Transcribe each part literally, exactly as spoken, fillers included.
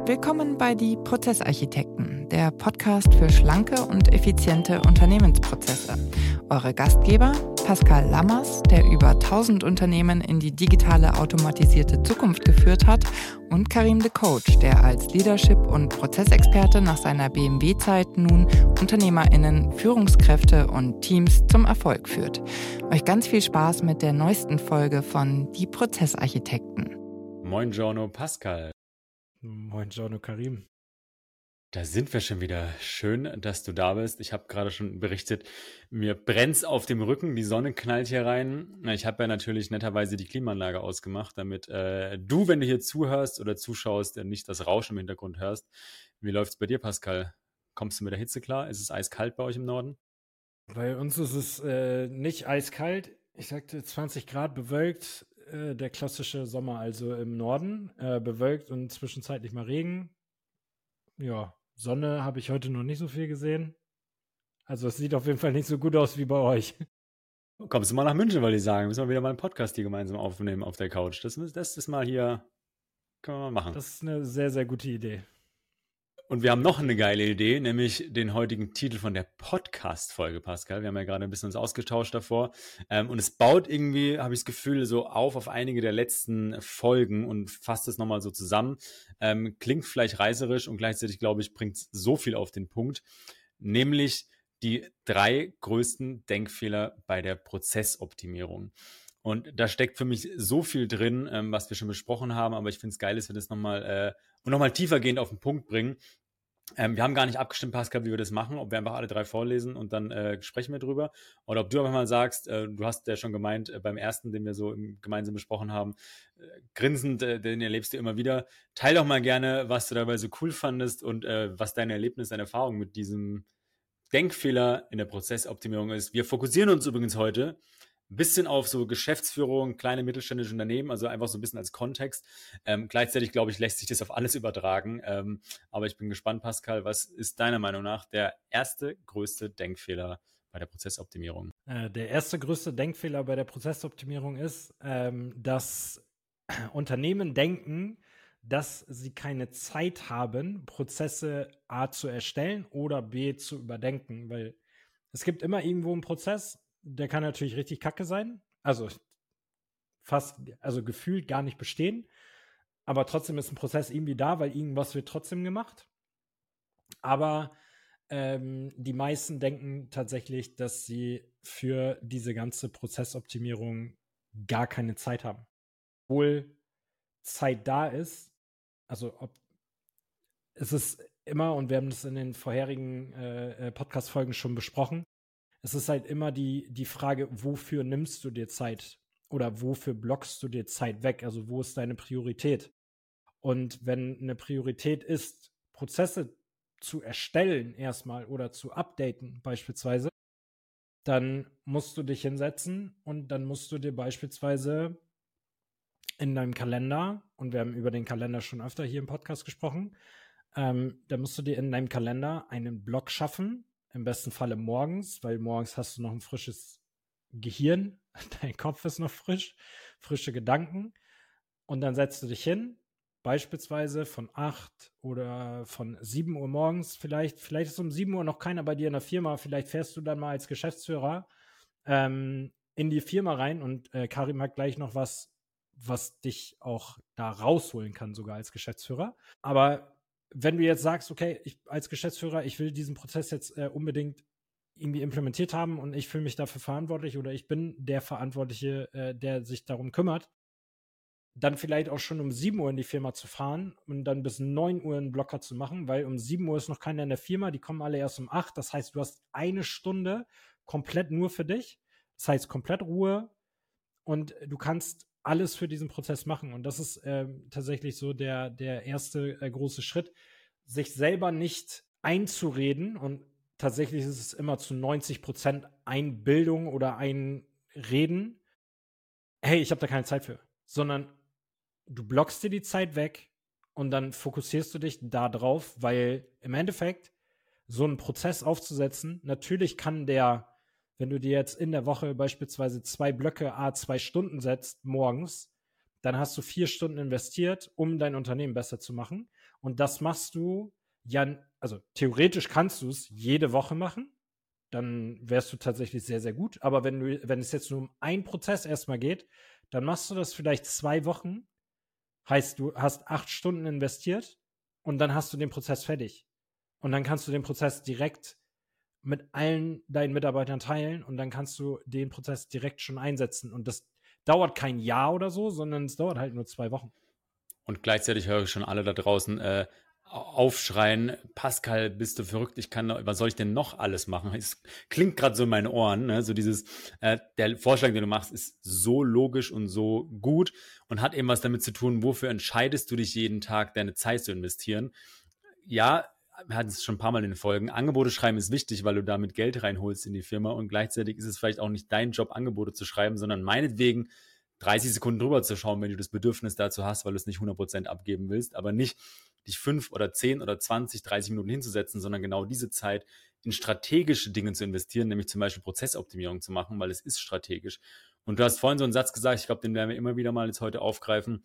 Willkommen bei Die Prozessarchitekten, der Podcast für schlanke und effiziente Unternehmensprozesse. Eure Gastgeber Pascal Lammers, der über tausend Unternehmen in die digitale automatisierte Zukunft geführt hat, und Karim de Coach, der als Leadership- und Prozessexperte nach seiner B M W-Zeit nun UnternehmerInnen, Führungskräfte und Teams zum Erfolg führt. Euch ganz viel Spaß mit der neuesten Folge von Die Prozessarchitekten. Moin Giorno, Pascal. Moin Giorno, Karim. Da sind wir schon wieder. Schön, dass du da bist. Ich habe gerade schon berichtet, mir brennt's auf dem Rücken, die Sonne knallt hier rein. Ich habe ja natürlich netterweise die Klimaanlage ausgemacht, damit äh, du, wenn du hier zuhörst oder zuschaust, nicht das Rauschen im Hintergrund hörst. Wie läuft's bei dir, Pascal? Kommst du mit der Hitze klar? Ist es eiskalt bei euch im Norden? Bei uns ist es äh, nicht eiskalt. Ich sagte zwanzig Grad bewölkt, äh, der klassische Sommer also im Norden. Äh, bewölkt und zwischenzeitlich mal Regen. Ja, Sonne habe ich heute noch nicht so viel gesehen. Also es sieht auf jeden Fall nicht so gut aus wie bei euch. Kommst du mal nach München, wollte ich sagen. Müssen wir wieder mal einen Podcast hier gemeinsam aufnehmen auf der Couch. Das, das ist mal hier, können wir mal machen. Das ist eine sehr, sehr gute Idee. Und wir haben noch eine geile Idee, nämlich den heutigen Titel von der Podcast-Folge, Pascal. Wir haben ja gerade ein bisschen uns ausgetauscht davor. Ähm, und es baut irgendwie, habe ich das Gefühl, so auf auf einige der letzten Folgen und fasst es nochmal so zusammen. Ähm, klingt vielleicht reißerisch und gleichzeitig, glaube ich, bringt es so viel auf den Punkt. Nämlich die drei größten Denkfehler bei der Prozessoptimierung. Und da steckt für mich so viel drin, ähm, was wir schon besprochen haben, aber ich finde es geil, dass wir das nochmal äh, und nochmal tiefergehend auf den Punkt bringen. Ähm, wir haben gar nicht abgestimmt, Pascal, wie wir das machen, ob wir einfach alle drei vorlesen und dann äh, sprechen wir drüber. Oder ob du einfach mal sagst, äh, du hast ja schon gemeint, äh, beim ersten, den wir so im, gemeinsam besprochen haben, äh, grinsend, äh, den erlebst du immer wieder. Teil doch mal gerne, was du dabei so cool fandest und äh, was deine Erlebnis, deine Erfahrung mit diesem Denkfehler in der Prozessoptimierung ist. Wir fokussieren uns übrigens heute ein bisschen auf so Geschäftsführung, kleine mittelständische Unternehmen, also einfach so ein bisschen als Kontext. Ähm, gleichzeitig, glaube ich, lässt sich das auf alles übertragen. Ähm, aber ich bin gespannt, Pascal, was ist deiner Meinung nach der erste größte Denkfehler bei der Prozessoptimierung? Äh, der erste größte Denkfehler bei der Prozessoptimierung ist, ähm, dass Unternehmen denken, dass sie keine Zeit haben, Prozesse A zu erstellen oder B zu überdenken, weil es gibt immer irgendwo einen Prozess, der kann natürlich richtig kacke sein, also fast, also gefühlt gar nicht bestehen, aber trotzdem ist ein Prozess irgendwie da, weil irgendwas wird trotzdem gemacht. Aber ähm, die meisten denken tatsächlich, dass sie für diese ganze Prozessoptimierung gar keine Zeit haben. Obwohl Zeit da ist, also ob es ist immer, und wir haben das in den vorherigen äh, Podcast-Folgen schon besprochen, es ist halt immer die, die Frage, wofür nimmst du dir Zeit oder wofür blockst du dir Zeit weg? Also wo ist deine Priorität? Und wenn eine Priorität ist, Prozesse zu erstellen erstmal oder zu updaten beispielsweise, dann musst du dich hinsetzen und dann musst du dir beispielsweise in deinem Kalender, und wir haben über den Kalender schon öfter hier im Podcast gesprochen, ähm, da musst du dir in deinem Kalender einen Block schaffen, im besten Falle morgens, weil morgens hast du noch ein frisches Gehirn, dein Kopf ist noch frisch, frische Gedanken, und dann setzt du dich hin, beispielsweise von acht oder von sieben Uhr morgens vielleicht, vielleicht ist um sieben Uhr noch keiner bei dir in der Firma, vielleicht fährst du dann mal als Geschäftsführer ähm, in die Firma rein, und äh, Karim hat gleich noch was, was dich auch da rausholen kann, sogar als Geschäftsführer. Aber wenn du jetzt sagst, okay, ich als Geschäftsführer, ich will diesen Prozess jetzt äh, unbedingt irgendwie implementiert haben und ich fühle mich dafür verantwortlich oder ich bin der Verantwortliche, äh, der sich darum kümmert, dann vielleicht auch schon um sieben Uhr in die Firma zu fahren und dann bis neun Uhr einen Blocker zu machen, weil um sieben Uhr ist noch keiner in der Firma, die kommen alle erst um acht. Das heißt, du hast eine Stunde komplett nur für dich. Das heißt, komplett Ruhe, und du kannst alles für diesen Prozess machen. Und das ist äh, tatsächlich so der, der erste äh, große Schritt, sich selber nicht einzureden. Und tatsächlich ist es immer zu neunzig Prozent Einbildung oder Einreden. Hey, ich habe da keine Zeit für. Sondern du blockst dir die Zeit weg und dann fokussierst du dich da drauf, weil im Endeffekt so einen Prozess aufzusetzen, natürlich kann der, wenn du dir jetzt in der Woche beispielsweise zwei Blöcke à zwei Stunden setzt morgens, dann hast du vier Stunden investiert, um dein Unternehmen besser zu machen. Und das machst du ja, also theoretisch kannst du es jede Woche machen. Dann wärst du tatsächlich sehr, sehr gut. Aber wenn du, wenn es jetzt nur um einen Prozess erstmal geht, dann machst du das vielleicht zwei Wochen. Heißt, du hast acht Stunden investiert und dann hast du den Prozess fertig. Und dann kannst du den Prozess direkt mit allen deinen Mitarbeitern teilen und dann kannst du den Prozess direkt schon einsetzen. Und das dauert kein Jahr oder so, sondern es dauert halt nur zwei Wochen. Und gleichzeitig höre ich schon alle da draußen äh, aufschreien, Pascal, bist du verrückt, ich kann, was soll ich denn noch alles machen? Es klingt gerade so in meinen Ohren, ne? So dieses, äh, der Vorschlag, den du machst, ist so logisch und so gut und hat eben was damit zu tun, wofür entscheidest du dich jeden Tag, deine Zeit zu investieren. Ja, wir hatten es schon ein paar Mal in den Folgen, Angebote schreiben ist wichtig, weil du damit Geld reinholst in die Firma und gleichzeitig ist es vielleicht auch nicht dein Job, Angebote zu schreiben, sondern meinetwegen dreißig Sekunden drüber zu schauen, wenn du das Bedürfnis dazu hast, weil du es nicht hundert Prozent abgeben willst, aber nicht dich fünf oder zehn oder zwanzig, dreißig Minuten hinzusetzen, sondern genau diese Zeit in strategische Dinge zu investieren, nämlich zum Beispiel Prozessoptimierung zu machen, weil es ist strategisch. Und du hast vorhin so einen Satz gesagt, ich glaube, den werden wir immer wieder mal jetzt heute aufgreifen.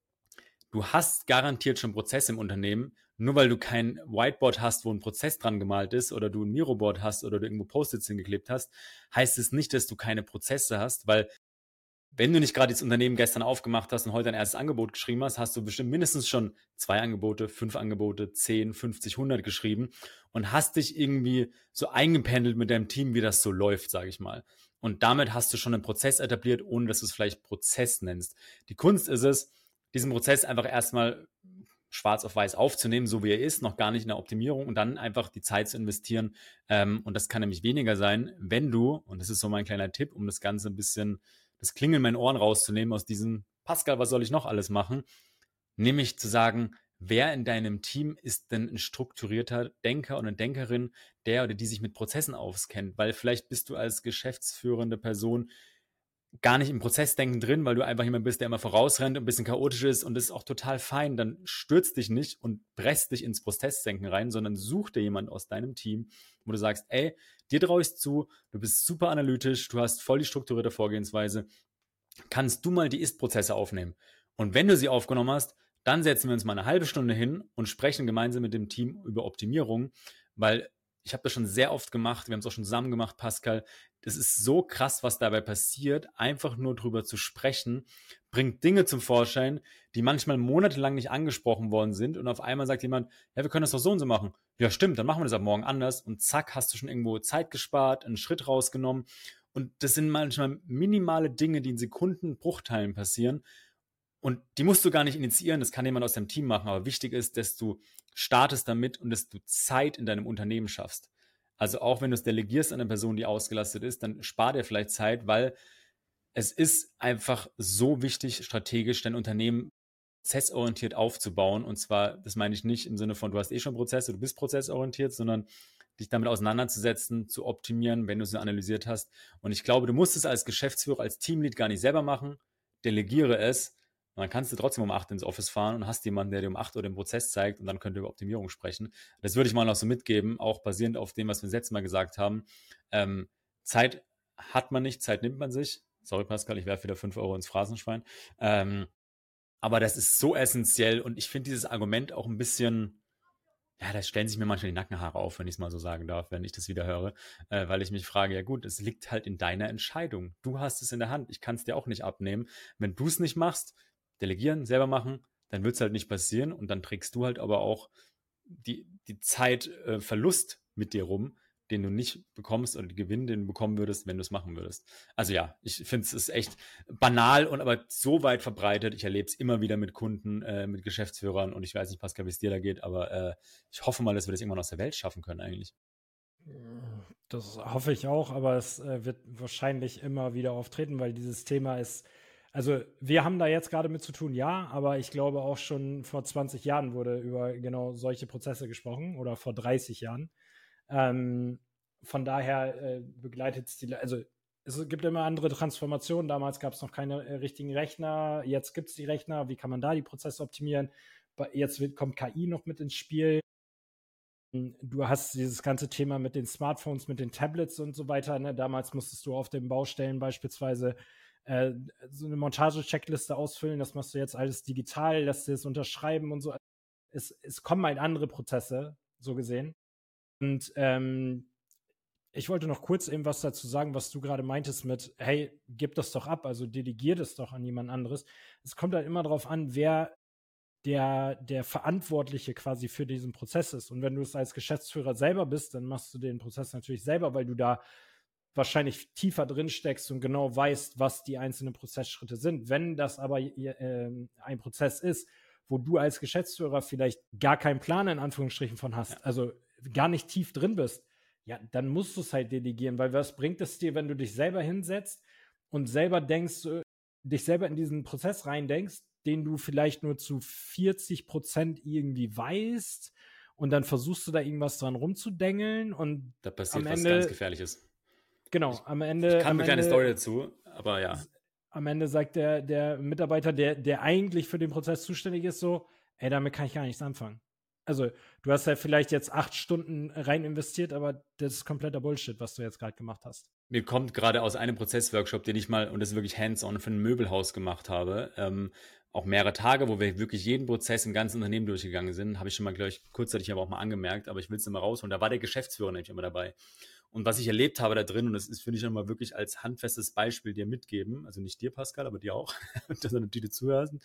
Du hast garantiert schon Prozesse im Unternehmen, nur weil du kein Whiteboard hast, wo ein Prozess dran gemalt ist oder du ein Miroboard hast oder du irgendwo Post-its hingeklebt hast, heißt es nicht, dass du keine Prozesse hast, weil wenn du nicht gerade das Unternehmen gestern aufgemacht hast und heute ein erstes Angebot geschrieben hast, hast du bestimmt mindestens schon zwei Angebote, fünf Angebote, zehn, fünfzig, hundert geschrieben und hast dich irgendwie so eingependelt mit deinem Team, wie das so läuft, sage ich mal. Und damit hast du schon einen Prozess etabliert, ohne dass du es vielleicht Prozess nennst. Die Kunst ist es, diesen Prozess einfach erstmal schwarz auf weiß aufzunehmen, so wie er ist, noch gar nicht in der Optimierung und dann einfach die Zeit zu investieren. Ähm, und das kann nämlich weniger sein, wenn du, und das ist so mein kleiner Tipp, um das Ganze ein bisschen das Klingeln in meinen Ohren rauszunehmen aus diesem Pascal, was soll ich noch alles machen? Nämlich zu sagen, wer in deinem Team ist denn ein strukturierter Denker und eine Denkerin, der oder die sich mit Prozessen auskennt? Weil vielleicht bist du als geschäftsführende Person gar nicht im Prozessdenken drin, weil du einfach jemand bist, der immer vorausrennt und ein bisschen chaotisch ist und das ist auch total fein. Dann stürzt dich nicht und presst dich ins Prozessdenken rein, sondern such dir jemand aus deinem Team, wo du sagst, ey, dir traue ich zu, du bist super analytisch, du hast voll die strukturierte Vorgehensweise, kannst du mal die Ist-Prozesse aufnehmen. Und wenn du sie aufgenommen hast, dann setzen wir uns mal eine halbe Stunde hin und sprechen gemeinsam mit dem Team über Optimierung, weil ich habe das schon sehr oft gemacht, wir haben es auch schon zusammen gemacht, Pascal. Das ist so krass, was dabei passiert. Einfach nur drüber zu sprechen, bringt Dinge zum Vorschein, die manchmal monatelang nicht angesprochen worden sind. Und auf einmal sagt jemand, ja, wir können das doch so und so machen. Ja, stimmt, dann machen wir das ab morgen anders. Und zack, hast du schon irgendwo Zeit gespart, einen Schritt rausgenommen. Und das sind manchmal minimale Dinge, die in Sekundenbruchteilen passieren. Und die musst du gar nicht initiieren, das kann jemand aus deinem Team machen. Aber wichtig ist, dass du startest damit und dass du Zeit in deinem Unternehmen schaffst. Also auch wenn du es delegierst an eine Person, die ausgelastet ist, dann spar dir vielleicht Zeit, weil es ist einfach so wichtig, strategisch dein Unternehmen prozessorientiert aufzubauen. Und zwar, das meine ich nicht im Sinne von, du hast eh schon Prozesse, du bist prozessorientiert, sondern dich damit auseinanderzusetzen, zu optimieren, wenn du es analysiert hast. Und ich glaube, du musst es als Geschäftsführer, als Teamlead gar nicht selber machen. Delegiere es. Und dann kannst du trotzdem um acht ins Office fahren und hast jemanden, der dir um acht Uhr den Prozess zeigt und dann könnt ihr über Optimierung sprechen. Das würde ich mal noch so mitgeben, auch basierend auf dem, was wir das letzte Mal gesagt haben. Ähm, Zeit hat man nicht, Zeit nimmt man sich. Sorry, Pascal, ich werfe wieder fünf Euro ins Phrasenschwein. Ähm, aber das ist so essentiell und ich finde dieses Argument auch ein bisschen, ja, da stellen sich mir manchmal die Nackenhaare auf, wenn ich es mal so sagen darf, wenn ich das wieder höre, äh, weil ich mich frage, ja gut, es liegt halt in deiner Entscheidung. Du hast es in der Hand, ich kann es dir auch nicht abnehmen. Wenn du es nicht machst, delegieren, selber machen, dann wird es halt nicht passieren und dann trägst du halt aber auch die, die Zeitverlust äh, mit dir rum, den du nicht bekommst oder den Gewinn, den du bekommen würdest, wenn du es machen würdest. Also ja, ich finde es ist echt banal und aber so weit verbreitet. Ich erlebe es immer wieder mit Kunden, äh, mit Geschäftsführern und ich weiß nicht, Pascal, wie es dir da geht, aber äh, ich hoffe mal, dass wir das irgendwann aus der Welt schaffen können eigentlich. Das hoffe ich auch, aber es äh, wird wahrscheinlich immer wieder auftreten, weil dieses Thema ist, also wir haben da jetzt gerade mit zu tun, ja, aber ich glaube auch schon vor zwanzig Jahren wurde über genau solche Prozesse gesprochen oder vor dreißig Jahren. Ähm, von daher äh, begleitet es die, also es gibt immer andere Transformationen. Damals gab es noch keine äh, richtigen Rechner, jetzt gibt es die Rechner. Wie kann man da die Prozesse optimieren? Jetzt wird, kommt K I noch mit ins Spiel. Du hast dieses ganze Thema mit den Smartphones, mit den Tablets und so weiter. Ne? Damals musstest du auf den Baustellen beispielsweise äh, so eine Montage-Checkliste ausfüllen. Das machst du jetzt alles digital, lässt dir das unterschreiben und so. es, es kommen halt andere Prozesse, so gesehen. Und ähm, ich wollte noch kurz eben was dazu sagen, was du gerade meintest mit, hey, gib das doch ab, also delegier das doch an jemand anderes. Es kommt halt immer darauf an, wer der, der Verantwortliche quasi für diesen Prozess ist. Und wenn du es als Geschäftsführer selber bist, dann machst du den Prozess natürlich selber, weil du da wahrscheinlich tiefer drin steckst und genau weißt, was die einzelnen Prozessschritte sind. Wenn das aber äh, ein Prozess ist, wo du als Geschäftsführer vielleicht gar keinen Plan in Anführungsstrichen von hast, ja. also gar nicht tief drin bist, ja, dann musst du es halt delegieren, weil was bringt es dir, wenn du dich selber hinsetzt und selber denkst, äh, dich selber in diesen Prozess reindenkst, den du vielleicht nur zu vierzig Prozent irgendwie weißt und dann versuchst du da irgendwas dran rumzudengeln und da passiert am was Ende, ganz Gefährliches. Genau, ich, am Ende. Ich kann eine kleine Ende, Story dazu, aber ja. Am Ende sagt der, der Mitarbeiter, der, der eigentlich für den Prozess zuständig ist, so, ey, damit kann ich gar nichts anfangen. Also, du hast ja vielleicht jetzt acht Stunden rein investiert, aber das ist kompletter Bullshit, was du jetzt gerade gemacht hast. Mir kommt gerade aus einem Prozessworkshop, den ich mal, und das ist wirklich hands-on, für ein Möbelhaus gemacht habe, ähm, auch mehrere Tage, wo wir wirklich jeden Prozess im ganzen Unternehmen durchgegangen sind, habe ich schon mal gleich kurzzeitig aber auch mal angemerkt, aber ich will es immer rausholen. Da war der Geschäftsführer nämlich immer dabei. Und was ich erlebt habe da drin, und das ist, finde ich, nochmal wirklich als handfestes Beispiel dir mitgeben, also nicht dir, Pascal, aber dir auch, sondern die dir zuhören,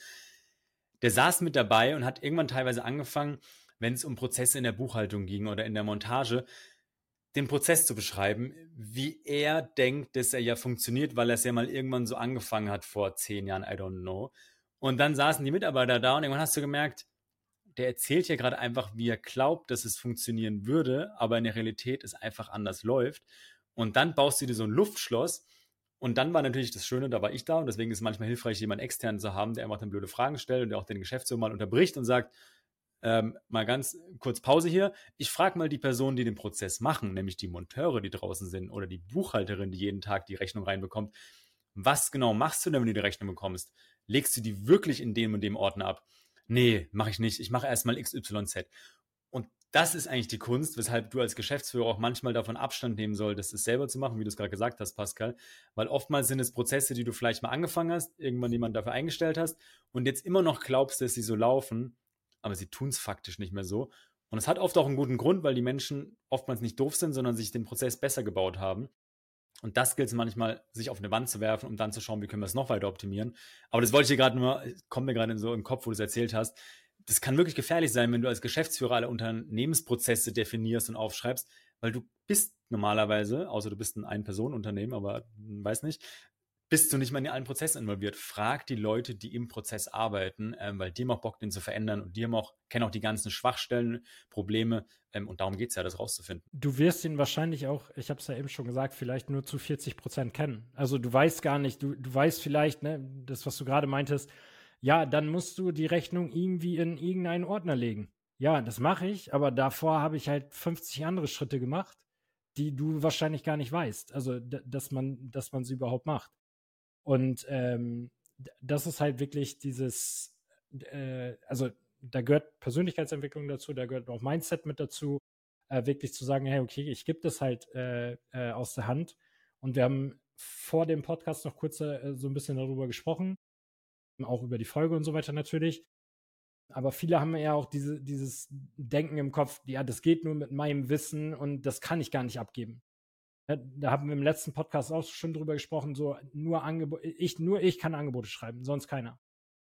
der saß mit dabei und hat irgendwann teilweise angefangen, wenn es um Prozesse in der Buchhaltung ging oder in der Montage, den Prozess zu beschreiben, wie er denkt, dass er ja funktioniert, weil er es ja mal irgendwann so angefangen hat vor zehn Jahren, I don't know. Und dann saßen die Mitarbeiter da und irgendwann hast du gemerkt, der erzählt ja gerade einfach, wie er glaubt, dass es funktionieren würde, aber in der Realität es einfach anders läuft. Und dann baust du dir so ein Luftschloss. Und dann war natürlich das Schöne, da war ich da und deswegen ist es manchmal hilfreich, jemanden extern zu haben, der einfach dann blöde Fragen stellt und der auch den Geschäftsführer mal unterbricht und sagt, ähm, mal ganz kurz Pause hier. Ich frage mal die Personen, die den Prozess machen, nämlich die Monteure, die draußen sind oder die Buchhalterin, die jeden Tag die Rechnung reinbekommt. Was genau machst du denn, wenn du die Rechnung bekommst? Legst du die wirklich in dem und dem Ordner ab? Nee, mache ich nicht. Ich mache erstmal X Y Z. Und das ist eigentlich die Kunst, weshalb du als Geschäftsführer auch manchmal davon Abstand nehmen solltest, es selber zu machen, wie du es gerade gesagt hast, Pascal. Weil oftmals sind es Prozesse, die du vielleicht mal angefangen hast, irgendwann jemanden dafür eingestellt hast und jetzt immer noch glaubst, dass sie so laufen, aber sie tun es faktisch nicht mehr so. Und es hat oft auch einen guten Grund, weil die Menschen oftmals nicht doof sind, sondern sich den Prozess besser gebaut haben. Und das gilt es manchmal, sich auf eine Wand zu werfen, um dann zu schauen, wie können wir es noch weiter optimieren. Aber das wollte ich dir gerade nur, kommt mir gerade so im Kopf, wo du es erzählt hast. Das kann wirklich gefährlich sein, wenn du als Geschäftsführer alle Unternehmensprozesse definierst und aufschreibst, weil du bist normalerweise, außer du bist ein Ein-Personen-Unternehmen, aber weiß nicht, bist du nicht mal in allen Prozessen involviert. Frag die Leute, die im Prozess arbeiten, ähm, weil die haben auch Bock, den zu verändern und die haben auch, kennen auch die ganzen Schwachstellen, Probleme ähm, und darum geht es ja, das rauszufinden. Du wirst ihn wahrscheinlich auch, ich habe es ja eben schon gesagt, vielleicht nur zu vierzig Prozent kennen. Also du weißt gar nicht, du, du weißt vielleicht, ne, das, was du gerade meintest, ja, dann musst du die Rechnung irgendwie in irgendeinen Ordner legen. Ja, das mache ich, aber davor habe ich halt fünfzig andere Schritte gemacht, die du wahrscheinlich gar nicht weißt. Also, d- dass man, dass man sie überhaupt macht. Und ähm, d- das ist halt wirklich dieses, äh, also da gehört Persönlichkeitsentwicklung dazu, da gehört auch Mindset mit dazu, äh, wirklich zu sagen, hey, okay, ich gebe das halt äh, äh, aus der Hand. Und wir haben vor dem Podcast noch kurz äh, so ein bisschen darüber gesprochen, auch über die Folge und so weiter natürlich. Aber viele haben ja auch diese, dieses Denken im Kopf, ja, das geht nur mit meinem Wissen und das kann ich gar nicht abgeben. Da haben wir im letzten Podcast auch schon drüber gesprochen, so nur Angebote, ich, nur ich kann Angebote schreiben, sonst keiner.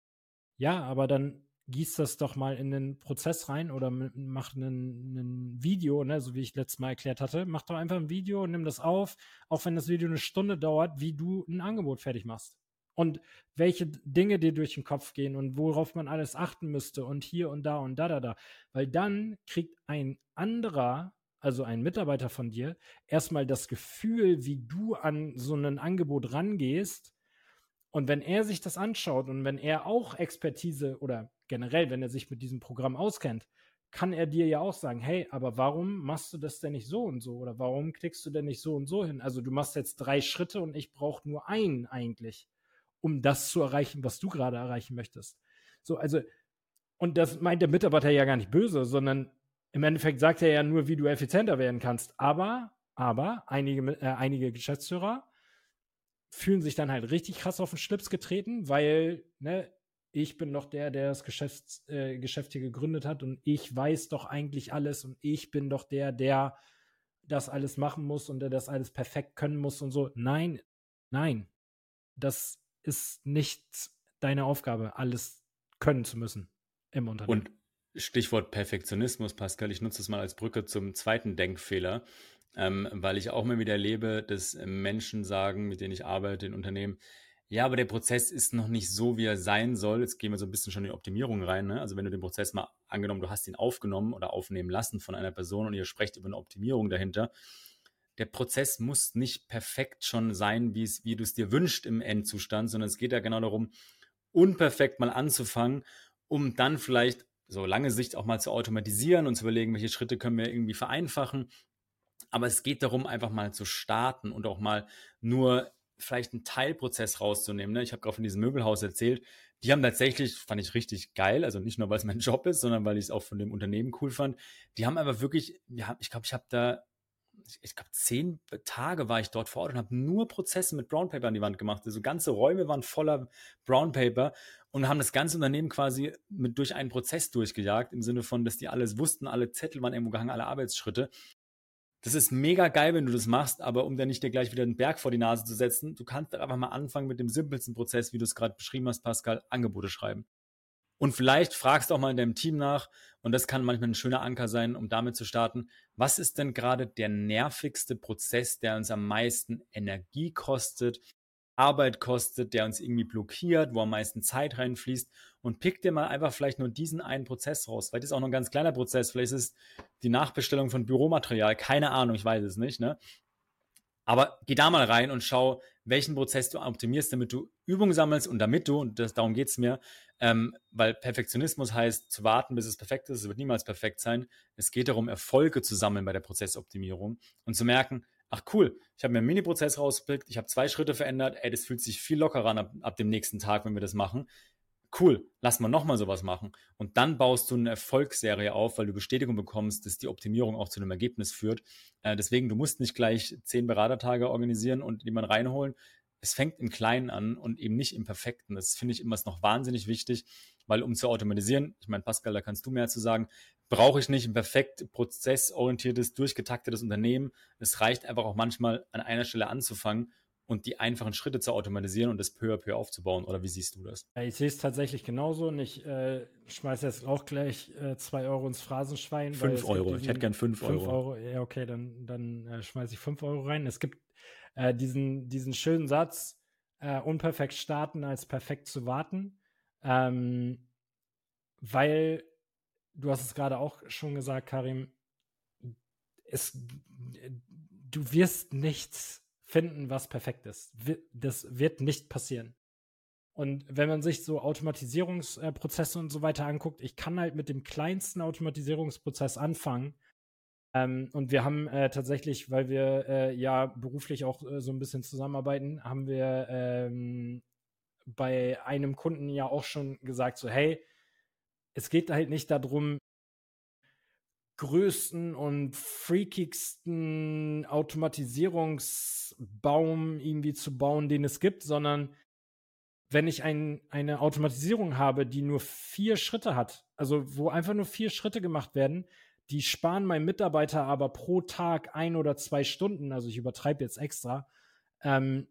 Ja, aber dann gießt das doch mal in den Prozess rein oder mach ein Video, ne, so wie ich letztes Mal erklärt hatte. Mach doch einfach ein Video und nimm das auf, auch wenn das Video eine Stunde dauert, wie du ein Angebot fertig machst. Und welche Dinge dir durch den Kopf gehen und worauf man alles achten müsste und hier und da und da, da, da. Weil dann kriegt ein anderer, also ein Mitarbeiter von dir, erstmal das Gefühl, wie du an so ein Angebot rangehst. Und wenn er sich das anschaut und wenn er auch Expertise oder generell, wenn er sich mit diesem Programm auskennt, kann er dir ja auch sagen, hey, aber warum machst du das denn nicht so und so? Oder warum klickst du denn nicht so und so hin? Also du machst jetzt drei Schritte und ich brauche nur einen eigentlich, um das zu erreichen, was du gerade erreichen möchtest. So, also, und das meint der Mitarbeiter ja gar nicht böse, sondern im Endeffekt sagt er ja nur, wie du effizienter werden kannst. Aber, aber einige, äh, einige Geschäftsführer fühlen sich dann halt richtig krass auf den Schlips getreten, weil, ne, ich bin doch der, der das Geschäfts, äh, Geschäft hier gegründet hat und ich weiß doch eigentlich alles und ich bin doch der, der das alles machen muss und der das alles perfekt können muss und so. Nein, nein, das ist nicht deine Aufgabe, alles können zu müssen im Unternehmen. Und Stichwort Perfektionismus, Pascal, ich nutze es mal als Brücke zum zweiten Denkfehler, ähm, weil ich auch mal wieder erlebe, dass Menschen sagen, mit denen ich arbeite in Unternehmen, ja, aber der Prozess ist noch nicht so, wie er sein soll. Jetzt gehen wir so ein bisschen schon in die Optimierung rein. Ne? Also wenn du den Prozess mal angenommen, du hast ihn aufgenommen oder aufnehmen lassen von einer Person und ihr sprecht über eine Optimierung dahinter, der Prozess muss nicht perfekt schon sein, wie es, wie du es dir wünschst im Endzustand, sondern es geht ja genau darum, unperfekt mal anzufangen, um dann vielleicht so lange Sicht auch mal zu automatisieren und zu überlegen, welche Schritte können wir irgendwie vereinfachen. Aber es geht darum, einfach mal zu starten und auch mal nur vielleicht einen Teilprozess rauszunehmen. Ne? Ich habe gerade von diesem Möbelhaus erzählt. Die haben tatsächlich, fand ich richtig geil, also nicht nur, weil es mein Job ist, sondern weil ich es auch von dem Unternehmen cool fand. Die haben aber wirklich, ja, ich glaube, ich habe da, ich glaube, zehn Tage war ich dort vor Ort und habe nur Prozesse mit Brown Paper an die Wand gemacht. Also ganze Räume waren voller Brown Paper und haben das ganze Unternehmen quasi mit durch einen Prozess durchgejagt, im Sinne von, dass die alles wussten, alle Zettel waren irgendwo gehangen, alle Arbeitsschritte. Das ist mega geil, wenn du das machst, aber um dann nicht dir gleich wieder einen Berg vor die Nase zu setzen, du kannst einfach mal anfangen mit dem simpelsten Prozess, wie du es gerade beschrieben hast, Pascal, Angebote schreiben. Und vielleicht fragst du auch mal in deinem Team nach, und das kann manchmal ein schöner Anker sein, um damit zu starten, was ist denn gerade der nervigste Prozess, der uns am meisten Energie kostet, Arbeit kostet, der uns irgendwie blockiert, wo am meisten Zeit reinfließt, und pick dir mal einfach vielleicht nur diesen einen Prozess raus. Vielleicht ist auch noch ein ganz kleiner Prozess, vielleicht ist es die Nachbestellung von Büromaterial, keine Ahnung, ich weiß es nicht, ne? Aber geh da mal rein und schau, welchen Prozess du optimierst, damit du Übung sammelst und damit du, und das, darum geht es mir, ähm, weil Perfektionismus heißt, zu warten, bis es perfekt ist, es wird niemals perfekt sein. Es geht darum, Erfolge zu sammeln bei der Prozessoptimierung und zu merken, ach cool, ich habe mir einen Mini-Prozess rausgepickt, ich habe zwei Schritte verändert, ey, das fühlt sich viel lockerer an ab, ab dem nächsten Tag, wenn wir das machen. Cool, lass mal nochmal sowas machen. Und dann baust du eine Erfolgsserie auf, weil du Bestätigung bekommst, dass die Optimierung auch zu einem Ergebnis führt. Äh, deswegen, du musst nicht gleich zehn Beratertage organisieren und jemanden reinholen. Es fängt im Kleinen an und eben nicht im Perfekten. Das finde ich immer noch wahnsinnig wichtig, weil um zu automatisieren, ich meine, Pascal, da kannst du mehr zu sagen, brauche ich nicht ein perfekt prozessorientiertes, durchgetaktetes Unternehmen. Es reicht einfach auch manchmal an einer Stelle anzufangen und die einfachen Schritte zu automatisieren und das peu à peu aufzubauen. Oder wie siehst du das? Ich sehe es tatsächlich genauso und ich äh, schmeiße jetzt auch gleich äh, zwei Euro ins Phrasenschwein. Fünf Euro, ich hätte gern fünf Euro. Fünf Euro, ja okay, dann, dann äh, schmeiße ich fünf Euro rein. Es gibt äh, diesen, diesen schönen Satz, äh, unperfekt starten als perfekt zu warten, ähm, weil, du hast es gerade auch schon gesagt, Karim, es, du wirst nichts finden, was perfekt ist. Das wird nicht passieren. Und wenn man sich so Automatisierungsprozesse und so weiter anguckt, ich kann halt mit dem kleinsten Automatisierungsprozess anfangen. Ähm, und wir haben äh, tatsächlich, weil wir äh, ja beruflich auch äh, so ein bisschen zusammenarbeiten, haben wir ähm, bei einem Kunden ja auch schon gesagt, so hey, es geht halt nicht darum, größten und freakigsten Automatisierungsbaum irgendwie zu bauen, den es gibt, sondern wenn ich ein, eine Automatisierung habe, die nur vier Schritte hat, also wo einfach nur vier Schritte gemacht werden, die sparen meinem Mitarbeiter aber pro Tag ein oder zwei Stunden, also ich übertreibe jetzt extra, ähm,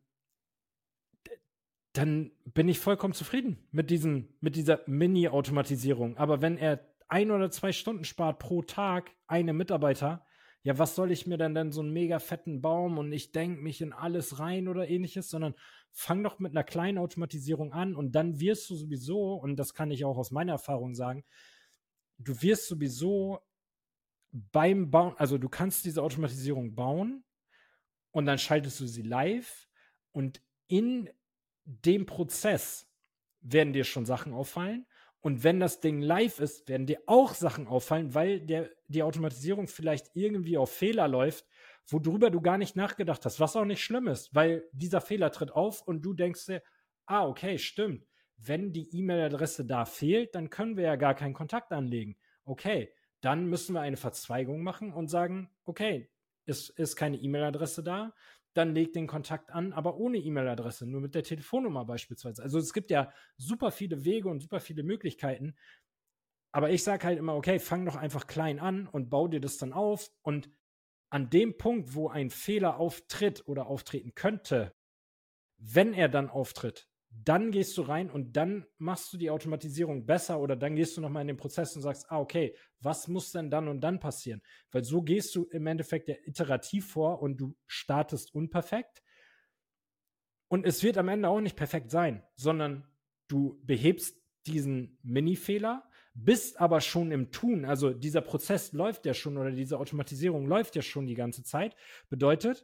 dann bin ich vollkommen zufrieden mit, diesen, mit dieser Mini-Automatisierung. Aber wenn er ein oder zwei Stunden spart pro Tag, eine Mitarbeiter, ja, was soll ich mir denn denn so einen mega fetten Baum und ich denke mich in alles rein oder ähnliches, sondern fang doch mit einer kleinen Automatisierung an und dann wirst du sowieso, und das kann ich auch aus meiner Erfahrung sagen, du wirst sowieso beim Bauen, also du kannst diese Automatisierung bauen und dann schaltest du sie live und in dem Prozess werden dir schon Sachen auffallen. Und wenn das Ding live ist, werden dir auch Sachen auffallen, weil der, die Automatisierung vielleicht irgendwie auf Fehler läuft, worüber du gar nicht nachgedacht hast, was auch nicht schlimm ist, weil dieser Fehler tritt auf und du denkst dir, ah, okay, stimmt. Wenn die E-Mail-Adresse da fehlt, dann können wir ja gar keinen Kontakt anlegen. Okay, dann müssen wir eine Verzweigung machen und sagen, okay, es ist keine E-Mail-Adresse da, dann leg den Kontakt an, aber ohne E-Mail-Adresse, nur mit der Telefonnummer beispielsweise. Also es gibt ja super viele Wege und super viele Möglichkeiten. Aber ich sage halt immer, okay, fang doch einfach klein an und bau dir das dann auf. Und an dem Punkt, wo ein Fehler auftritt oder auftreten könnte, wenn er dann auftritt, dann gehst du rein und dann machst du die Automatisierung besser oder dann gehst du nochmal in den Prozess und sagst, ah, okay, was muss denn dann und dann passieren? Weil so gehst du im Endeffekt ja iterativ vor und du startest unperfekt. Und es wird am Ende auch nicht perfekt sein, sondern du behebst diesen Mini-Fehler, bist aber schon im Tun. Also dieser Prozess läuft ja schon oder diese Automatisierung läuft ja schon die ganze Zeit. Bedeutet,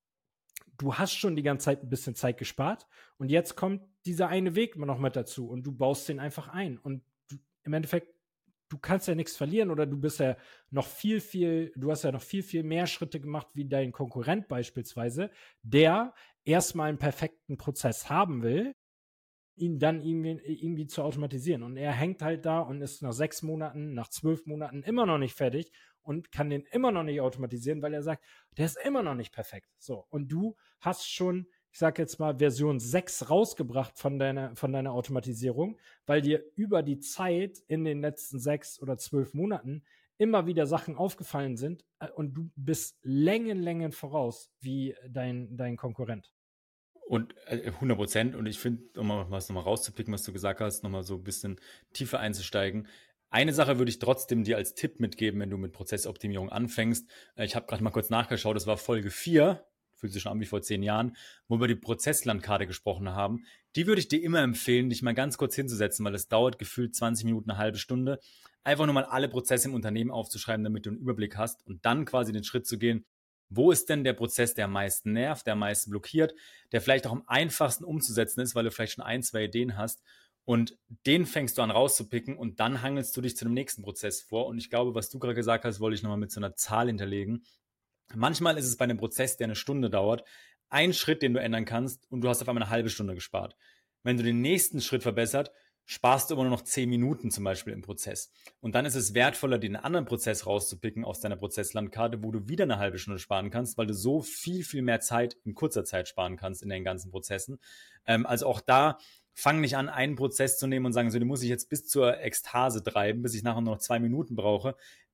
du hast schon die ganze Zeit ein bisschen Zeit gespart und jetzt kommt dieser eine Weg noch mit dazu und du baust den einfach ein. Und du, im Endeffekt, du kannst ja nichts verlieren oder du bist ja noch viel, viel, du hast ja noch viel, viel mehr Schritte gemacht wie dein Konkurrent beispielsweise, der erstmal einen perfekten Prozess haben will, ihn dann irgendwie, irgendwie zu automatisieren. Und er hängt halt da und ist nach sechs Monaten, nach zwölf Monaten immer noch nicht fertig und kann den immer noch nicht automatisieren, weil er sagt, der ist immer noch nicht perfekt. So, und du hast schon, ich sag jetzt mal, Version sechs rausgebracht von deiner, von deiner Automatisierung, weil dir über die Zeit in den letzten sechs oder zwölf Monaten immer wieder Sachen aufgefallen sind und du bist Längen, Längen voraus wie dein, dein Konkurrent. Und äh, hundert Prozent. Und ich finde, um mal was nochmal rauszupicken, was du gesagt hast, nochmal so ein bisschen tiefer einzusteigen. Eine Sache würde ich trotzdem dir als Tipp mitgeben, wenn du mit Prozessoptimierung anfängst. Äh, ich habe gerade mal kurz nachgeschaut, das war Folge vier, fühlt sich schon an wie vor zehn Jahren, wo wir über die Prozesslandkarte gesprochen haben. Die würde ich dir immer empfehlen, dich mal ganz kurz hinzusetzen, weil es dauert gefühlt zwanzig Minuten, eine halbe Stunde. Einfach nur mal alle Prozesse im Unternehmen aufzuschreiben, damit du einen Überblick hast und dann quasi den Schritt zu gehen, wo ist denn der Prozess, der am meisten nervt, der am meisten blockiert, der vielleicht auch am einfachsten umzusetzen ist, weil du vielleicht schon ein, zwei Ideen hast und den fängst du an rauszupicken und dann hangelst du dich zu dem nächsten Prozess vor. Und ich glaube, was du gerade gesagt hast, wollte ich nochmal mit so einer Zahl hinterlegen. Manchmal ist es bei einem Prozess, der eine Stunde dauert, ein Schritt, den du ändern kannst und du hast auf einmal eine halbe Stunde gespart. Wenn du den nächsten Schritt verbessert, sparst du immer nur noch zehn Minuten zum Beispiel im Prozess. Und dann ist es wertvoller, den anderen Prozess rauszupicken aus deiner Prozesslandkarte, wo du wieder eine halbe Stunde sparen kannst, weil du so viel, viel mehr Zeit in kurzer Zeit sparen kannst in den ganzen Prozessen. Ähm, also auch da, fang nicht an, einen Prozess zu nehmen und sagen, so, den muss ich jetzt bis zur Ekstase treiben, bis ich nachher nur noch zwei Minuten brauche.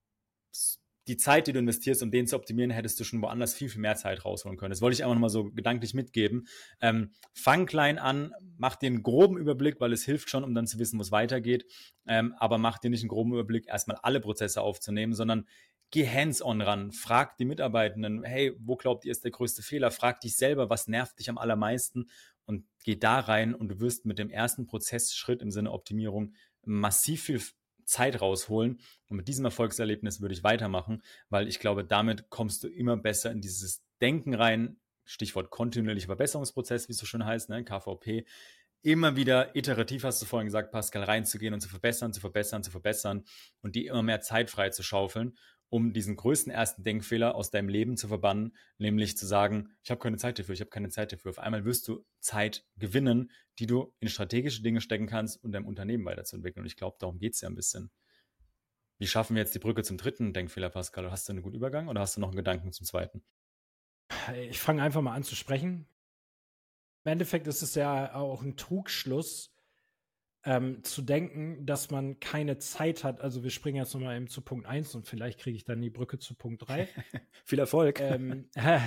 Die Zeit, die du investierst, um den zu optimieren, hättest du schon woanders viel, viel mehr Zeit rausholen können. Das wollte ich einfach nochmal so gedanklich mitgeben. Ähm, fang klein an, mach dir einen groben Überblick, weil es hilft schon, um dann zu wissen, wo es weitergeht. Ähm, aber mach dir nicht einen groben Überblick, erstmal alle Prozesse aufzunehmen, sondern geh hands-on ran. Frag die Mitarbeitenden, hey, wo glaubt ihr ist der größte Fehler? Frag dich selber, was nervt dich am allermeisten? Und geh da rein und du wirst mit dem ersten Prozessschritt im Sinne Optimierung massiv viel Zeit rausholen. Und mit diesem Erfolgserlebnis würde ich weitermachen, weil ich glaube, damit kommst du immer besser in dieses Denken rein. Stichwort kontinuierlicher Verbesserungsprozess, wie es so schön heißt, ne? K V P. Immer wieder iterativ, hast du vorhin gesagt, Pascal, reinzugehen und zu verbessern, zu verbessern, zu verbessern und die immer mehr Zeit frei zu schaufeln, um diesen größten ersten Denkfehler aus deinem Leben zu verbannen, nämlich zu sagen, ich habe keine Zeit dafür, ich habe keine Zeit dafür. Auf einmal wirst du Zeit gewinnen, die du in strategische Dinge stecken kannst, um dein Unternehmen weiterzuentwickeln. Und ich glaube, darum geht es ja ein bisschen. Wie schaffen wir jetzt die Brücke zum dritten Denkfehler, Pascal? Hast du einen guten Übergang oder hast du noch einen Gedanken zum zweiten? Ich fange einfach mal an zu sprechen. Im Endeffekt ist es ja auch ein Trugschluss, ähm, zu denken, dass man keine Zeit hat. Also wir springen jetzt nochmal eben zu Punkt eins und vielleicht kriege ich dann die Brücke zu Punkt drei. Viel Erfolg. Ähm, äh,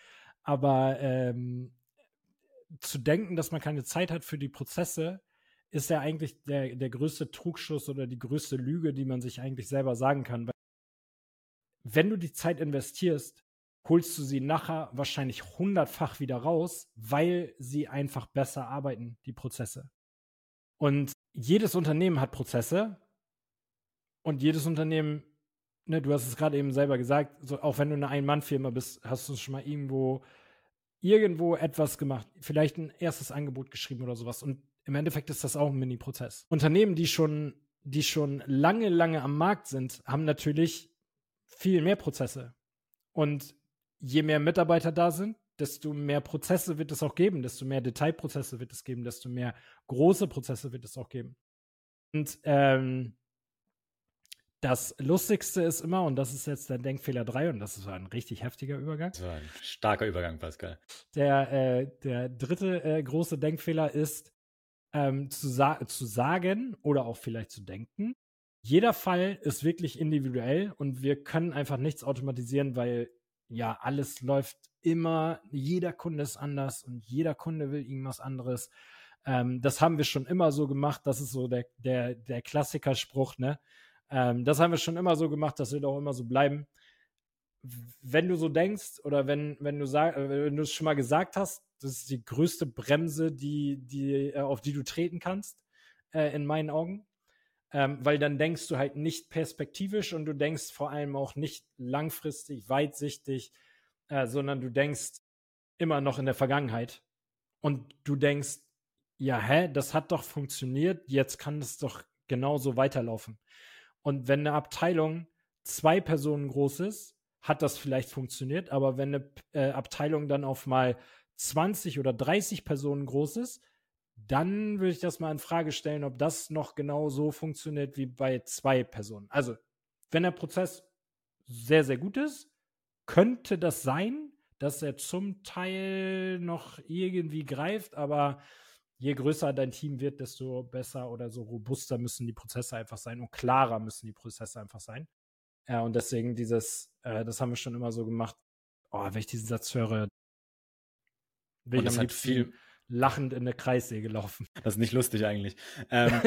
aber ähm, zu denken, dass man keine Zeit hat für die Prozesse, ist ja eigentlich der, der größte Trugschluss oder die größte Lüge, die man sich eigentlich selber sagen kann. Weil wenn du die Zeit investierst, holst du sie nachher wahrscheinlich hundertfach wieder raus, weil sie einfach besser arbeiten, die Prozesse. Und jedes Unternehmen hat Prozesse und jedes Unternehmen, ne, du hast es gerade eben selber gesagt, so, auch wenn du eine Ein-Mann-Firma bist, hast du schon mal irgendwo irgendwo etwas gemacht, vielleicht ein erstes Angebot geschrieben oder sowas. Und im Endeffekt ist das auch ein Mini-Prozess. Unternehmen, die schon, die schon lange, lange am Markt sind, haben natürlich viel mehr Prozesse. Und je mehr Mitarbeiter da sind, desto mehr Prozesse wird es auch geben, desto mehr Detailprozesse wird es geben, desto mehr große Prozesse wird es auch geben. Und ähm, Das Lustigste ist immer, und das ist jetzt der Denkfehler drei, und das ist ein richtig heftiger Übergang. Das war ein starker Übergang, Pascal. Der, äh, der dritte äh, große Denkfehler ist, ähm, zu, sa- zu sagen oder auch vielleicht zu denken, jeder Fall ist wirklich individuell und wir können einfach nichts automatisieren, weil ja alles läuft immer, jeder Kunde ist anders und jeder Kunde will irgendwas anderes. Ähm, das haben wir schon immer so gemacht, das ist so der, der, der Klassikerspruch, ne? Ähm, das haben wir schon immer so gemacht, das wird auch immer so bleiben. Wenn du so denkst oder wenn, wenn du sag, wenn du es schon mal gesagt hast, das ist die größte Bremse, die, die, äh, auf die du treten kannst, äh, in meinen Augen. Ähm, weil dann denkst du halt nicht perspektivisch und du denkst vor allem auch nicht langfristig, weitsichtig, äh, sondern du denkst immer noch in der Vergangenheit. Und du denkst, ja, hä, das hat doch funktioniert, jetzt kann es doch genauso weiterlaufen. Und wenn eine Abteilung zwei Personen groß ist, hat das vielleicht funktioniert, aber wenn eine äh, Abteilung dann auf mal zwanzig oder dreißig Personen groß ist, dann würde ich das mal in Frage stellen, ob das noch genau so funktioniert wie bei zwei Personen. Also, wenn der Prozess sehr, sehr gut ist, könnte das sein, dass er zum Teil noch irgendwie greift, aber je größer dein Team wird, desto besser oder so robuster müssen die Prozesse einfach sein und klarer müssen die Prozesse einfach sein. Ja, und deswegen dieses, äh, das haben wir schon immer so gemacht. Oh, wenn ich diesen Satz höre, will Und ich das am hat liebsten viel, lachend in eine Kreissäge laufen. das ist nicht lustig eigentlich. Ähm,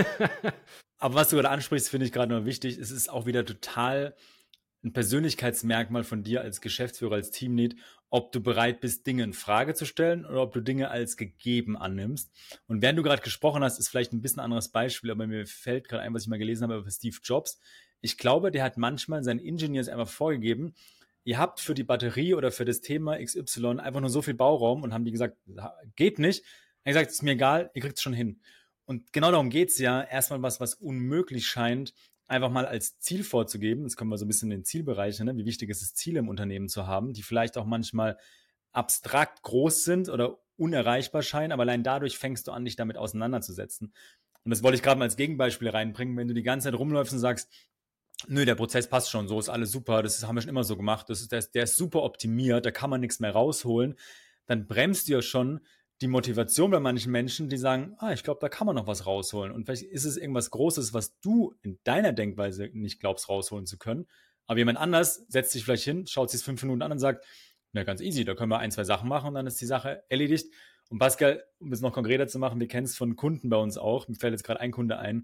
aber was du gerade ansprichst, finde ich gerade noch wichtig. Es ist auch wieder total ein Persönlichkeitsmerkmal von dir als Geschäftsführer, als Teamlead, ob du bereit bist, Dinge in Frage zu stellen oder ob du Dinge als gegeben annimmst. Und während du gerade gesprochen hast, ist vielleicht ein bisschen anderes Beispiel, aber mir fällt gerade ein, was ich mal gelesen habe über Steve Jobs. Ich glaube, der hat manchmal seinen Engineers einfach vorgegeben, ihr habt für die Batterie oder für das Thema X Y einfach nur so viel Bauraum und haben die gesagt, geht nicht. Er hat gesagt, ist mir egal, ihr kriegt es schon hin. Und genau darum geht es ja, erstmal was, was unmöglich scheint, einfach mal als Ziel vorzugeben. Jetzt kommen wir so ein bisschen in den Zielbereich, ne? Wie wichtig ist es, Ziele im Unternehmen zu haben, die vielleicht auch manchmal abstrakt groß sind oder unerreichbar scheinen, aber allein dadurch fängst du an, dich damit auseinanderzusetzen. Und das wollte ich gerade mal als Gegenbeispiel reinbringen, wenn du die ganze Zeit rumläufst und sagst, nö, der Prozess passt schon, so ist alles super, das haben wir schon immer so gemacht, das ist, der, ist, der ist super optimiert, da kann man nichts mehr rausholen, dann bremst du ja schon die Motivation bei manchen Menschen, die sagen, ah, ich glaube, da kann man noch was rausholen. Und vielleicht ist es irgendwas Großes, was du in deiner Denkweise nicht glaubst, rausholen zu können. Aber jemand anders setzt sich vielleicht hin, schaut sich fünf Minuten an und sagt, na, ganz easy, da können wir ein, zwei Sachen machen und dann ist die Sache erledigt. Und Pascal, um es noch konkreter zu machen, wir kennen es von Kunden bei uns auch, mir fällt jetzt gerade ein Kunde ein,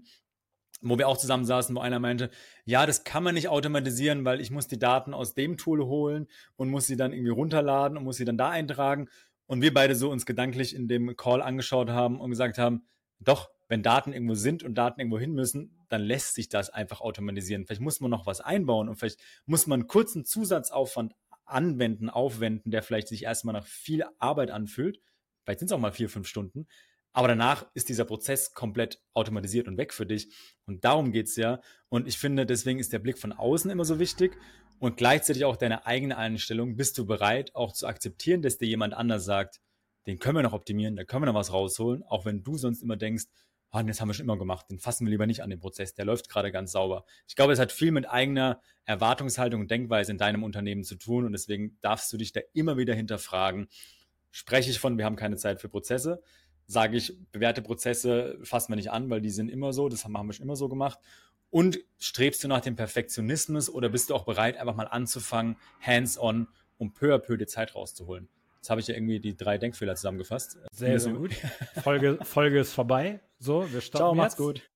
wo wir auch zusammen saßen, wo einer meinte, ja, das kann man nicht automatisieren, weil ich muss die Daten aus dem Tool holen und muss sie dann irgendwie runterladen und muss sie dann da eintragen. Und wir beide so uns gedanklich in dem Call angeschaut haben und gesagt haben, doch, wenn Daten irgendwo sind und Daten irgendwo hin müssen, dann lässt sich das einfach automatisieren. Vielleicht muss man noch was einbauen und vielleicht muss man einen kurzen Zusatzaufwand anwenden, aufwenden, der vielleicht sich erstmal nach viel Arbeit anfühlt. Vielleicht sind es auch mal vier, fünf Stunden. Aber danach ist dieser Prozess komplett automatisiert und weg für dich. Und darum geht es ja. Und ich finde, deswegen ist der Blick von außen immer so wichtig und gleichzeitig auch deine eigene Einstellung. Bist du bereit, auch zu akzeptieren, dass dir jemand anders sagt, den können wir noch optimieren, da können wir noch was rausholen, auch wenn du sonst immer denkst, oh, das haben wir schon immer gemacht, den fassen wir lieber nicht an den Prozess, der läuft gerade ganz sauber. Ich glaube, es hat viel mit eigener Erwartungshaltung und Denkweise in deinem Unternehmen zu tun und deswegen darfst du dich da immer wieder hinterfragen. Spreche ich von, wir haben keine Zeit für Prozesse, sage ich, bewährte Prozesse fassen wir nicht an, weil die sind immer so, das haben wir schon immer so gemacht. Und strebst du nach dem Perfektionismus oder bist du auch bereit, einfach mal anzufangen, hands-on, um peu à peu die Zeit rauszuholen? Jetzt habe ich ja irgendwie die drei Denkfehler zusammengefasst. Sehr, sehr gut. Folge, Folge ist vorbei. So, wir stoppen Ciao, jetzt. macht's gut.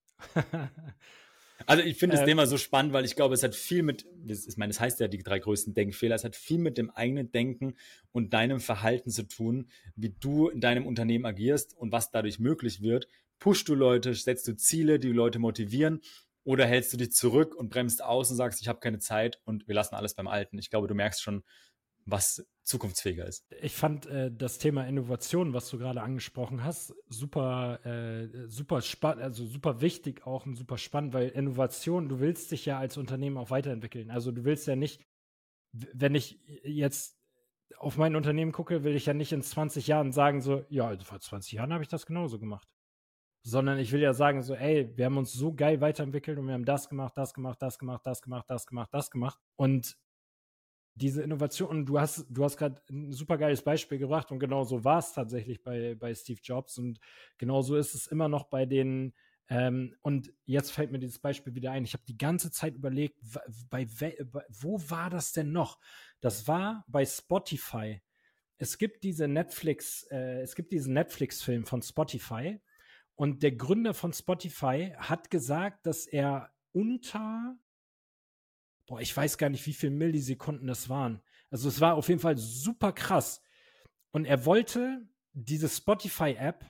Also ich finde das Äh, Thema so spannend, weil ich glaube, es hat viel mit, ich meine, das heißt ja die drei größten Denkfehler, es hat viel mit dem eigenen Denken und deinem Verhalten zu tun, wie du in deinem Unternehmen agierst und was dadurch möglich wird. Pushst du Leute, setzt du Ziele, die Leute motivieren oder hältst du dich zurück und bremst aus und sagst, ich habe keine Zeit und wir lassen alles beim Alten. Ich glaube, du merkst schon, was zukunftsfähiger ist. Ich fand äh, das Thema Innovation, was du gerade angesprochen hast, super, äh, super spannend, also super wichtig auch und super spannend, weil Innovation, du willst dich ja als Unternehmen auch weiterentwickeln. Also du willst ja nicht, wenn ich jetzt auf mein Unternehmen gucke, will ich ja nicht in zwanzig Jahren sagen so, ja, also vor zwanzig Jahren habe ich das genauso gemacht. sondern ich will ja sagen, so, ey, wir haben uns so geil weiterentwickelt und wir haben das gemacht, das gemacht, das gemacht, das gemacht, das gemacht, das gemacht. Und diese Innovation, und du hast, du hast gerade ein super geiles Beispiel gebracht und genau so war es tatsächlich bei, bei Steve Jobs und genau so ist es immer noch bei den, ähm, und jetzt fällt mir dieses Beispiel wieder ein. Ich habe die ganze Zeit überlegt, bei, bei, wo war das denn noch? Das war bei Spotify. Es gibt diese Netflix, äh, es gibt diesen Netflix-Film von Spotify und der Gründer von Spotify hat gesagt, dass er unter Boah, ich weiß gar nicht, wie viele Millisekunden das waren. Also es war auf jeden Fall super krass. Und er wollte diese Spotify-App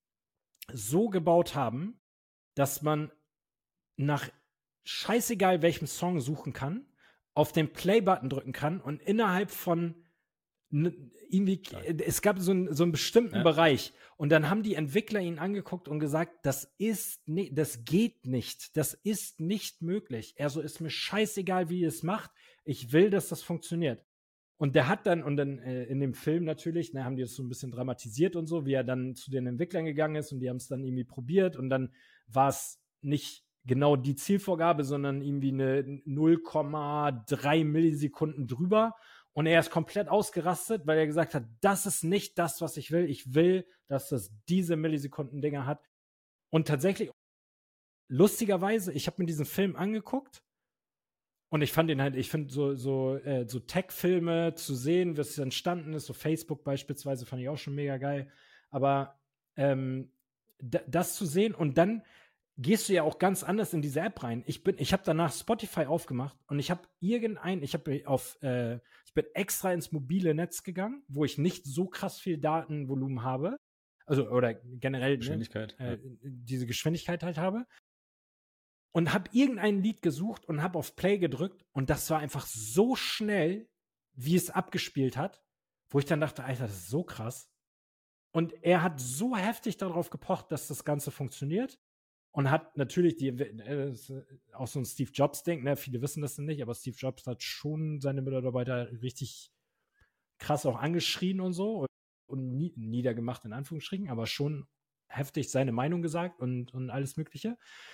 so gebaut haben, dass man nach scheißegal welchem Song suchen kann, auf den Play-Button drücken kann und innerhalb von irgendwie, es gab so einen, so einen bestimmten ja. Bereich und dann haben die Entwickler ihn angeguckt und gesagt, das ist nicht, das geht nicht, das ist nicht möglich. Er so, ist mir scheißegal, wie ihr es macht, ich will, dass das funktioniert. Und der hat dann, und dann äh, in dem Film natürlich, ne, haben die das so ein bisschen dramatisiert und so, wie er dann zu den Entwicklern gegangen ist und die haben es dann irgendwie probiert und dann war es nicht genau die Zielvorgabe, sondern irgendwie eine null Komma drei Millisekunden drüber. Und er ist komplett ausgerastet, weil er gesagt hat, das ist nicht das, was ich will. Ich will, dass das diese Millisekunden-Dinger hat. Und tatsächlich, lustigerweise, ich habe mir diesen Film angeguckt und ich fand ihn halt, ich finde so, so, äh, so Tech-Filme zu sehen, was entstanden ist, so Facebook beispielsweise, fand ich auch schon mega geil. Aber ähm, d- das zu sehen und dann gehst du ja auch ganz anders in diese App rein. Ich bin, ich habe danach Spotify aufgemacht und ich habe irgendein, ich habe auf, äh, ich bin extra ins mobile Netz gegangen, wo ich nicht so krass viel Datenvolumen habe, also oder generell Geschwindigkeit, ne, äh, ja. diese Geschwindigkeit halt habe und habe irgendein Lied gesucht und habe auf Play gedrückt und das war einfach so schnell, wie es abgespielt hat, wo ich dann dachte, Alter, das ist so krass. Und er hat so heftig darauf gepocht, dass das Ganze funktioniert. Und hat natürlich die, äh, auch so ein Steve Jobs-Ding, ne? Viele wissen das nicht, aber Steve Jobs hat schon seine Mitarbeiter richtig krass auch angeschrien und so und, und nie, niedergemacht in Anführungsstrichen, aber schon heftig seine Meinung gesagt und, und alles Mögliche.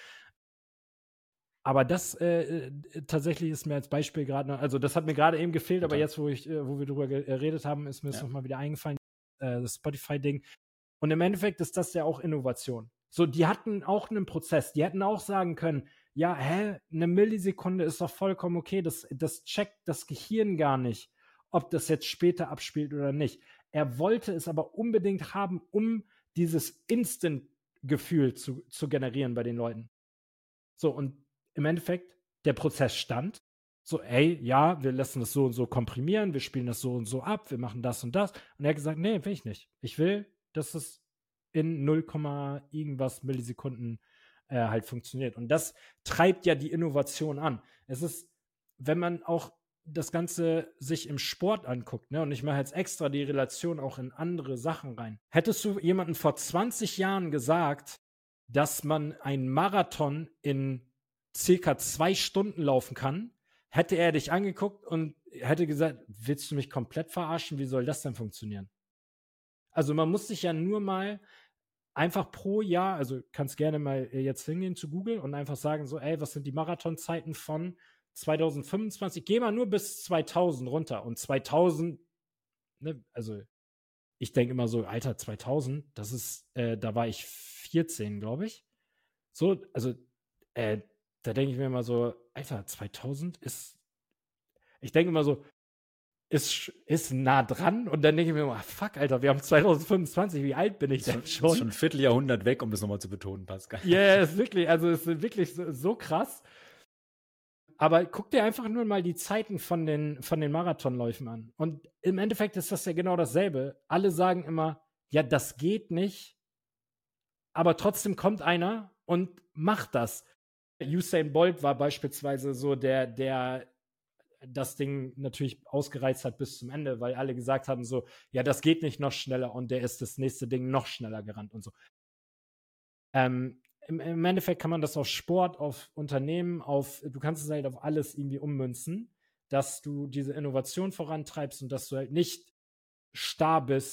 Aber das äh, tatsächlich ist mir als Beispiel gerade, also das hat mir gerade eben gefehlt, Total. Aber jetzt, wo ich, wo wir drüber geredet haben, ist mir das ja. nochmal wieder eingefallen, äh, das Spotify-Ding. Und im Endeffekt ist das ja auch Innovation. So, die hatten auch einen Prozess. Die hätten auch sagen können, ja, hä, eine Millisekunde ist doch vollkommen okay. Das, das checkt das Gehirn gar nicht, ob das jetzt später abspielt oder nicht. Er wollte es aber unbedingt haben, um dieses Instant-Gefühl zu, zu generieren bei den Leuten. So, und im Endeffekt, der Prozess stand. So, ey, ja, wir lassen das so und so komprimieren, wir spielen das so und so ab, wir machen das und das. Und er hat gesagt, nee, will ich nicht. Ich will, dass es in null, irgendwas Millisekunden äh, halt funktioniert. Und das treibt ja die Innovation an. Es ist, wenn man auch das Ganze sich im Sport anguckt, ne, und ich mache jetzt extra die Relation auch in andere Sachen rein. Hättest du jemanden vor zwanzig Jahren gesagt, dass man einen Marathon in circa zwei Stunden laufen kann, hätte er dich angeguckt und hätte gesagt, willst du mich komplett verarschen? Wie soll das denn funktionieren? Also man muss sich ja nur mal einfach pro Jahr, also kannst gerne mal jetzt hingehen zu Google und einfach sagen so, ey, was sind die Marathonzeiten von zwanzig fünfundzwanzig? Geh mal nur bis zweitausend runter. Und zweitausend, ne, also ich denke immer so, Alter, zweitausend, das ist, äh, da war ich vierzehn, glaube ich. So, also, äh, da denke ich mir immer so, Alter, zweitausend ist, ich denke immer so, Ist, ist nah dran und dann denke ich mir immer, fuck, Alter, wir haben zwanzig fünfundzwanzig, wie alt bin ich denn schon? Ist schon ein Vierteljahrhundert weg, um das nochmal zu betonen, Pascal. Ja, yeah, ist wirklich, also es ist wirklich so, so krass. Aber guck dir einfach nur mal die Zeiten von den, von den Marathonläufen an. Und im Endeffekt ist das ja genau dasselbe. Alle sagen immer, ja, das geht nicht, aber trotzdem kommt einer und macht das. Usain Bolt war beispielsweise so der, der das Ding natürlich ausgereizt hat bis zum Ende, weil alle gesagt haben so, ja, das geht nicht noch schneller und der ist das nächste Ding noch schneller gerannt und so. Ähm, im, im Endeffekt kann man das auf Sport, auf Unternehmen, auf, du kannst es halt auf alles irgendwie ummünzen, dass du diese Innovation vorantreibst und dass du halt nicht starr bist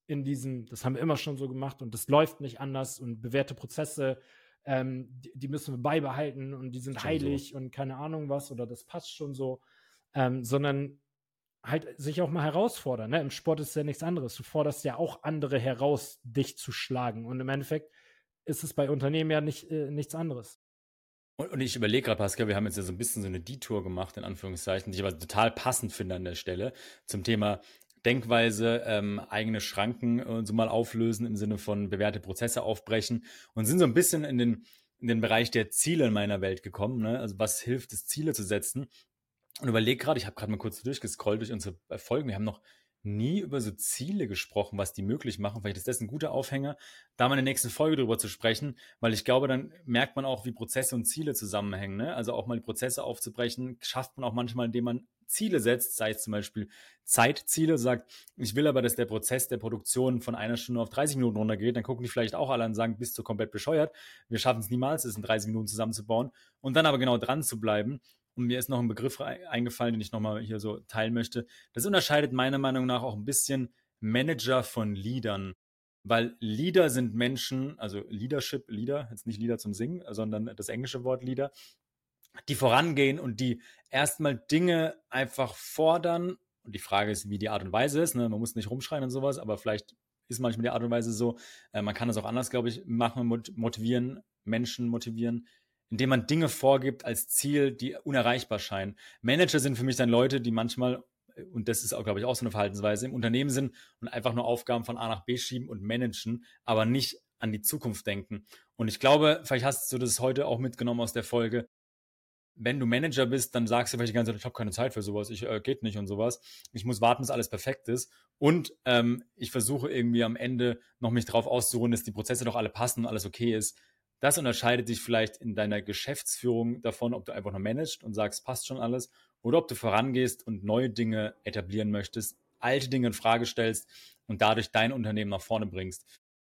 in diesem, das haben wir immer schon so gemacht und das läuft nicht anders und bewährte Prozesse, ähm, die, die müssen wir beibehalten und die sind Schon heilig so. und keine Ahnung was oder das passt schon so, ähm, sondern halt sich auch mal herausfordern. Ne? Im Sport ist ja nichts anderes. Du forderst ja auch andere heraus, dich zu schlagen und im Endeffekt ist es bei Unternehmen ja nicht, äh, nichts anderes. Und, und ich überlege gerade, Pascal, wir haben jetzt ja so ein bisschen so eine Detour gemacht, in Anführungszeichen, die ich aber total passend finde an der Stelle, zum Thema Denkweise, ähm, eigene Schranken äh, so mal auflösen, im Sinne von bewährte Prozesse aufbrechen und sind so ein bisschen in den, in den Bereich der Ziele in meiner Welt gekommen. Ne? Also was hilft es, Ziele zu setzen? Und überlege gerade, ich habe gerade mal kurz durchgescrollt durch unsere Folgen, wir haben noch nie über so Ziele gesprochen, was die möglich machen. Vielleicht ist das ein guter Aufhänger, da mal in der nächsten Folge drüber zu sprechen, weil ich glaube, dann merkt man auch, wie Prozesse und Ziele zusammenhängen. Ne? Also auch mal die Prozesse aufzubrechen, schafft man auch manchmal, indem man Ziele setzt, sei es zum Beispiel Zeitziele, sagt, ich will aber, dass der Prozess der Produktion von einer Stunde auf dreißig Minuten runtergeht, dann gucken die vielleicht auch alle an und sagen, bist du komplett bescheuert, wir schaffen es niemals, das in dreißig Minuten zusammenzubauen und dann aber genau dran zu bleiben. Und mir ist noch ein Begriff eingefallen, den ich nochmal hier so teilen möchte. Das unterscheidet meiner Meinung nach auch ein bisschen Manager von Leadern. Weil Leader sind Menschen, also Leadership, Leader, jetzt nicht Leader zum Singen, sondern das englische Wort Leader, die vorangehen und die erstmal Dinge einfach fordern. Und die Frage ist, wie die Art und Weise ist. Ne? Man muss nicht rumschreien und sowas, aber vielleicht ist manchmal die Art und Weise so. Äh, man kann das auch anders, glaube ich, machen, motivieren, Menschen motivieren, indem man Dinge vorgibt als Ziel, die unerreichbar scheinen. Manager sind für mich dann Leute, die manchmal, und das ist auch, glaube ich, auch so eine Verhaltensweise, im Unternehmen sind und einfach nur Aufgaben von A nach B schieben und managen, aber nicht an die Zukunft denken. Und ich glaube, vielleicht hast du das heute auch mitgenommen aus der Folge, wenn du Manager bist, dann sagst du vielleicht die ganze Zeit, ich habe keine Zeit für sowas, ich äh, geht nicht und sowas. Ich muss warten, bis alles perfekt ist. Und ähm, ich versuche irgendwie am Ende noch mich darauf auszuruhen, dass die Prozesse doch alle passen und alles okay ist. Das unterscheidet dich vielleicht in deiner Geschäftsführung davon, ob du einfach nur managst und sagst, passt schon alles, oder ob du vorangehst und neue Dinge etablieren möchtest, alte Dinge in Frage stellst und dadurch dein Unternehmen nach vorne bringst.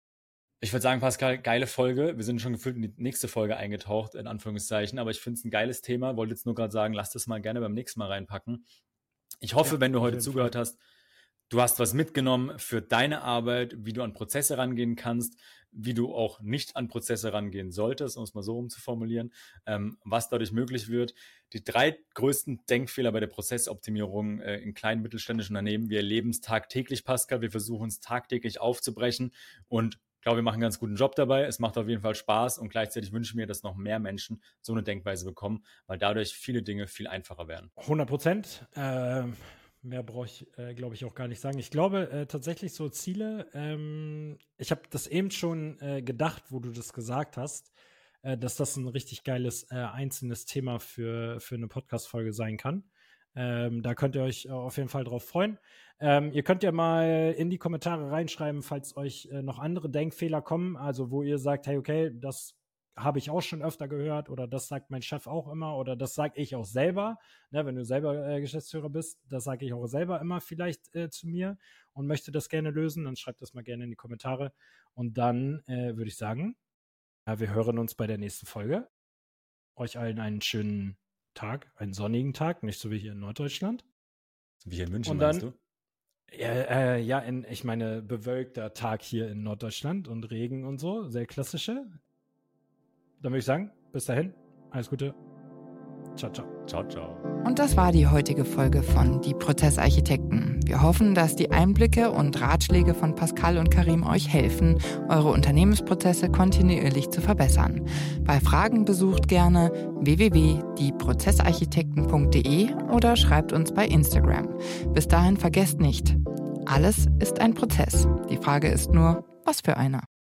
Ich würde sagen, Pascal, geile Folge. Wir sind schon gefühlt in die nächste Folge eingetaucht, in Anführungszeichen, aber ich finde es ein geiles Thema. Wollte jetzt nur gerade sagen, lass das mal gerne beim nächsten Mal reinpacken. Ich hoffe, ja, wenn du heute zugehört Fall. hast, du hast was mitgenommen für deine Arbeit, wie du an Prozesse rangehen kannst, wie du auch nicht an Prozesse rangehen solltest, um es mal so rum zu formulieren, ähm, was dadurch möglich wird. Die drei größten Denkfehler bei der Prozessoptimierung äh, in kleinen mittelständischen Unternehmen. Wir erleben es tagtäglich, Pascal. Wir versuchen es tagtäglich aufzubrechen und ich glaube, wir machen einen ganz guten Job dabei. Es macht auf jeden Fall Spaß und gleichzeitig wünsche ich mir, dass noch mehr Menschen so eine Denkweise bekommen, weil dadurch viele Dinge viel einfacher werden. hundert Prozent. Äh, mehr brauche ich, äh, glaube ich, auch gar nicht sagen. Ich glaube äh, tatsächlich so Ziele, ähm, ich habe das eben schon äh, gedacht, wo du das gesagt hast, äh, dass das ein richtig geiles äh, einzelnes Thema für, für eine Podcast-Folge sein kann. Ähm, da könnt ihr euch äh, auf jeden Fall drauf freuen. Ähm, ihr könnt ja mal in die Kommentare reinschreiben, falls euch äh, noch andere Denkfehler kommen, also wo ihr sagt, hey, okay, das habe ich auch schon öfter gehört oder das sagt mein Chef auch immer oder das sage ich auch selber, ne, wenn du selber äh, Geschäftsführer bist, das sage ich auch selber immer vielleicht äh, zu mir und möchte das gerne lösen, dann schreibt das mal gerne in die Kommentare und dann äh, würde ich sagen, ja, wir hören uns bei der nächsten Folge. Euch allen einen schönen Tag, einen sonnigen Tag, nicht so wie hier in Norddeutschland. Wie hier in München, und dann, meinst du? Ja, äh, ja in, ich meine, bewölkter Tag hier in Norddeutschland und Regen und so, sehr klassische. Dann würde ich sagen, bis dahin, alles Gute. Ciao, ciao. Ciao, ciao. Und das war die heutige Folge von Die Prozessarchitekten. Wir hoffen, dass die Einblicke und Ratschläge von Pascal und Karim euch helfen, eure Unternehmensprozesse kontinuierlich zu verbessern. Bei Fragen besucht gerne w w w punkt die prozessarchitekten punkt d e oder schreibt uns bei Instagram. Bis dahin vergesst nicht, alles ist ein Prozess. Die Frage ist nur, was für einer.